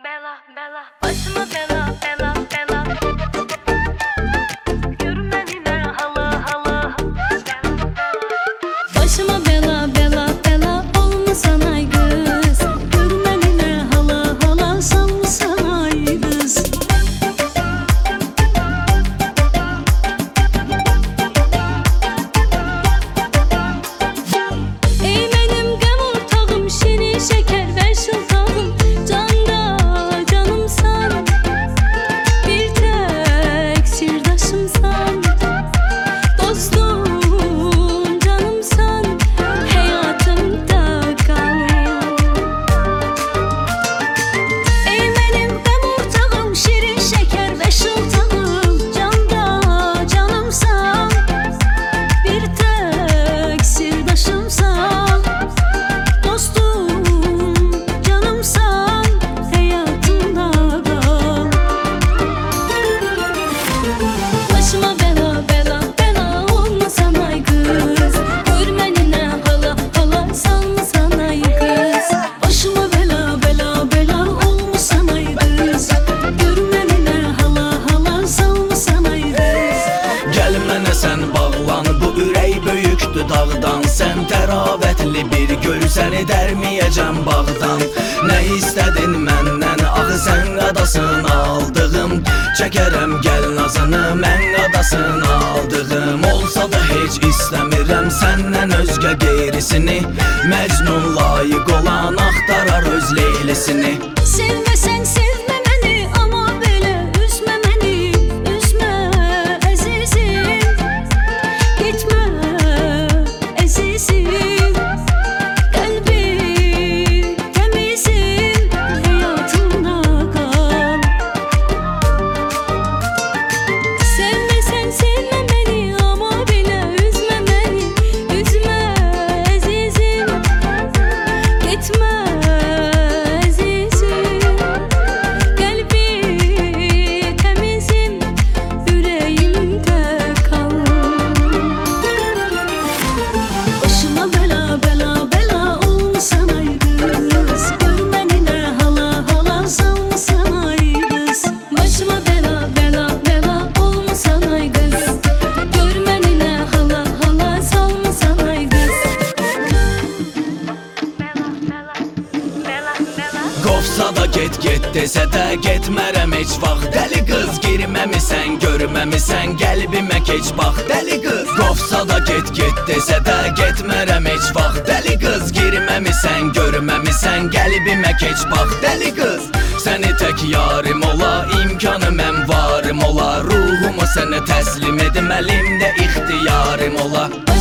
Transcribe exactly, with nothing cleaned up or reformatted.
Bela, bela, başıma bela, bela, bela. Görünmenine hala, hala. Başıma bela, bela, bela. Olmasan ay kız. Görünmenine hala, hala. Sanmasan ay kız. Ey benim gam ortağım, şirin şeker ver şıltağım. Canda canımsan, bir tek sirdaşımsan. Dostum canımsan, hayatımda kal. Ey benim gam ortağım, şirin şeker ve şıltağım. Canda canımsan, bir tek sirdaşımsan. Dostum canımsan, hayatımda kal. Başıma bela, bela, bela. Olmasan ay kız. Görmenine hala, hala. Sanmasan ay kız. Başıma bela, bela, bela. Olmasan ay kız. Görmenine hala, hala. Sanmasan ay kız. Gəl mənə sən bağlan, bu ürək böyükdür dağdan. Sən təravətli bir gül, səni dərməyəcəm bağdan. Nə istədin məndən, axı sən qadasın aldığım. Çəkərəm gəl nazını, mən qadasın aldığım. Olsa da heç istəmirəm səndən özgə qeyrisini. Məcnun layiq olan axtarar öz leylisini. Sevmesen sevme beni ama böyle üzme beni, üzme azizim. Gitme azizim, kalbim temizim, hayatımda kal. Sevmesen sevme beni ama böyle üzme beni, üzme azizim. Gitme azizim, kalbi temizim, yüreğimde kal. Başıma bela, bela, bela. Olmasan ay kız. Görmenine hala, hala. Sanmasan ay kız. Başıma bela, bela, bela. Olmasan ay kız. Görmenine hala, hala. Sanmasan ay kız. Qovsa da get get desə də getmərəm heç vaxt. Dəli qız girməmisən, görməmisən, qəlbimə keç bax. Dəli qız qovsa da get get desə də getmərəm heç vaxt. Dəli qız girməmisən, görməmisən, qəlbimə keç bax. Dəli qız səni tək yarım ola, imkanı mən varım ola. Ruhumu sənə təslim edim, əlimdə ixtiyarım ola.